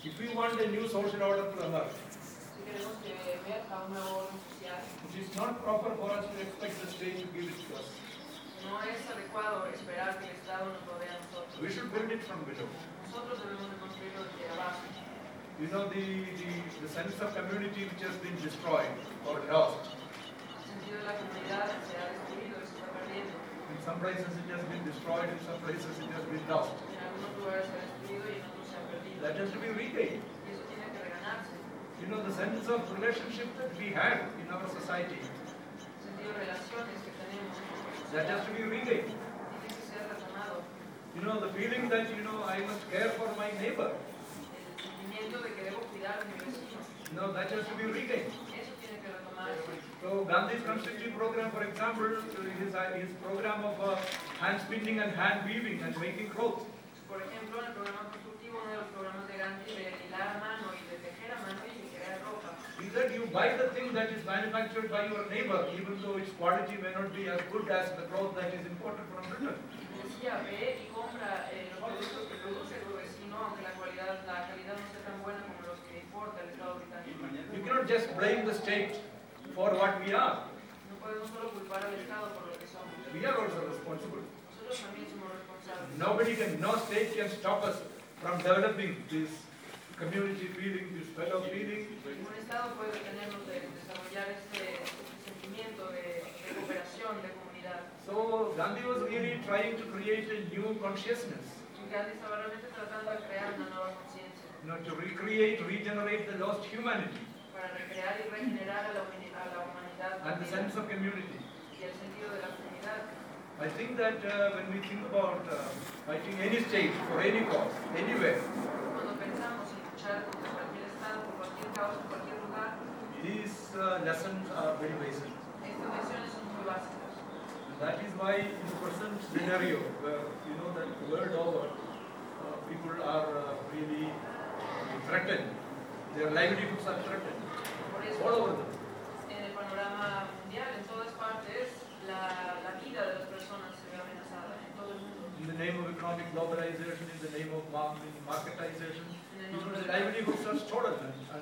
If we want a new social order to emerge, Si queremos que emerja un nuevo orden social, it is not proper for us to expect the state to give it to us. no es adecuado esperar que el Estado nos lo dé a nosotros. We should build it from below. Nosotros debemos de construirlo desde abajo. You know, the sense of community which has been destroyed or lost. El sentido de la comunidad se ha destruido y se está perdiendo. In some places it has been destroyed, in some places it has been lost. En algunos lugares se ha destruido y en otros se ha perdido. That has to be regained. Y eso tiene que reganarse. You know, the sense of relationship that we had in our society, El sentido de relaciones que tenemos en nuestra that has sociedad to be regained. tiene que ser retomado. You know, the feeling that, I must care for my neighbor, El sentimiento de que debo cuidar a mi vecino, that has to be regained. eso tiene que retomarse. So Gandhi's constructive program, for example, his program of hand spinning and hand weaving and making clothes. Por ejemplo, en el programa constructivo, uno de los programas de Gandhi de hilar a mano y de tejer a mano y de crear ropa. He said you buy the thing that is manufactured by your neighbor, even though its quality may not be as good as the cloth that is imported from Britain. Decía, ve y compra los productos que produce tu vecino, aunque la calidad no sea tan buena como los que importa el Estado británico. You cannot just blame the state for what we are. No podemos solo culpar al Estado por lo que somos. We are also responsible. Nosotros también somos responsables. No state can stop us from developing this community feeling, this fellow feeling. Ningún Estado puede detenernos de desarrollar este sentimiento de cooperación, de comunidad. So Gandhi was really trying to create a new consciousness, Gandhi estaba realmente tratando de crear una nueva conciencia to recreate, regenerate the lost humanity para recrear y regenerar a la humanidad and the sense of community. y el sentido de la comunidad. I think that when we think about fighting any state for any cause, anywhere, Cuando pensamos en luchar contra cualquier Estado, por cualquier causa, en cualquier lugar, these lessons are very basic. estas lecciones son muy básicas. That is why in the present scenario, where that the world over, people are really threatened. Their livelihoods are threatened Por eso, all over them. en el panorama mundial, en todas partes, la vida de las personas se ve amenazada en todo el mundo. In the name of economic globalization, in the name of marketization, people's livelihoods are stolen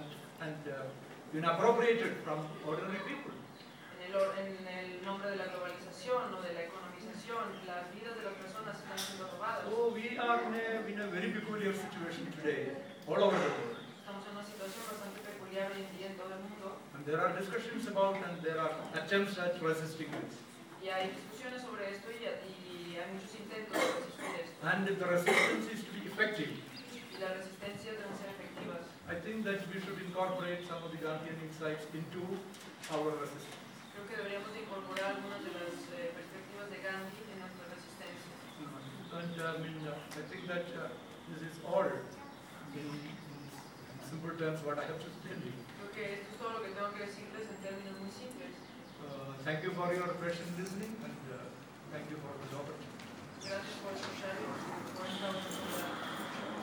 and appropriated from ordinary people. En el nombre de la globalización o de la economización, las vidas de las personas están siendo robadas. So we are in a very peculiar situation today, all over the world. Estamos en una situación bastante peculiar hoy en día en todo el mundo And there are discussions about and there are attempts at resisting this. y hay discusiones sobre esto y hay muchos intentos de resistir esto. And if the resistance is to be effective, Y las resistencias deben ser efectivas. I think that we should incorporate some of the Gandhian insights into our resistance. Creo que deberíamos de incorporar algunas de las perspectivas de Gandhi en nuestra resistencia. And I think that this is all in simple terms what I have just told you. Creo que esto es todo lo que tengo que decirles en términos muy simples. Thank you for your patient listening and thank you for the opportunity. Gracias por escuchar y por esta oportunidad.